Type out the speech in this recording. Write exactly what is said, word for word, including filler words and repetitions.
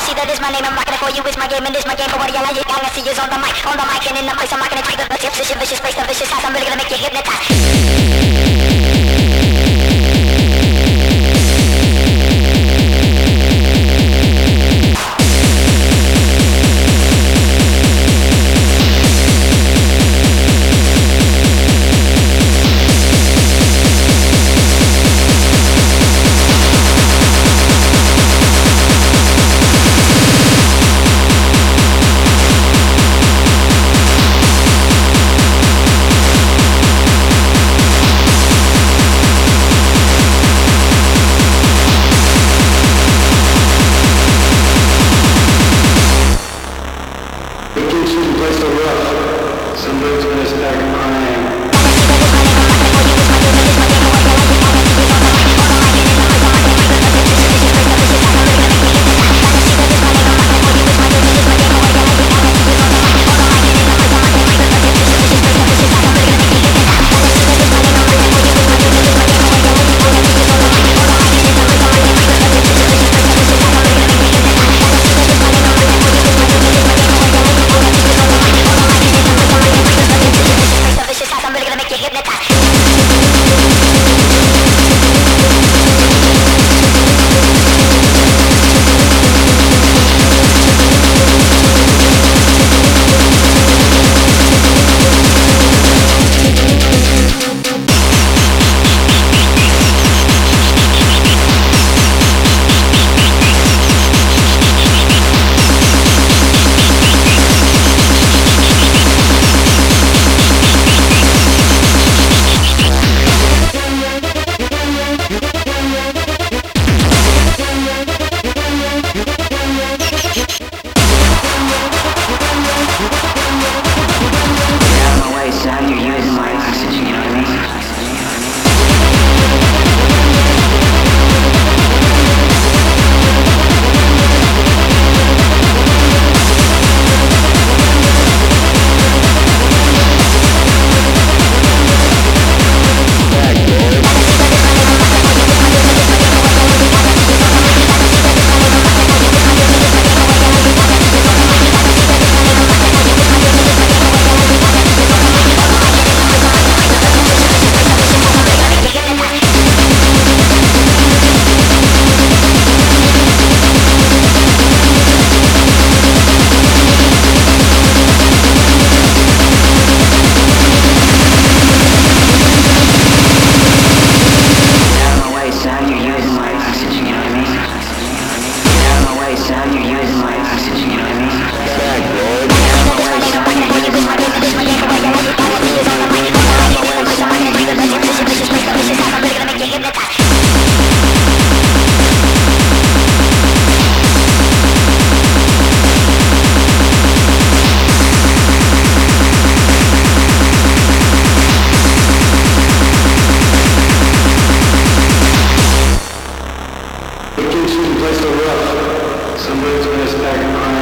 see that is my name, I'm rocking it for you, it's my game and it's my game. But what do you like? All I see is on the mic, on the mic and in the place. I'm rocking it tight, the tips, vicious, vicious place, the vicious house. I'm really gonna make you hypnotized. Somebody's gonna start crying. Somebody's gonna start crying.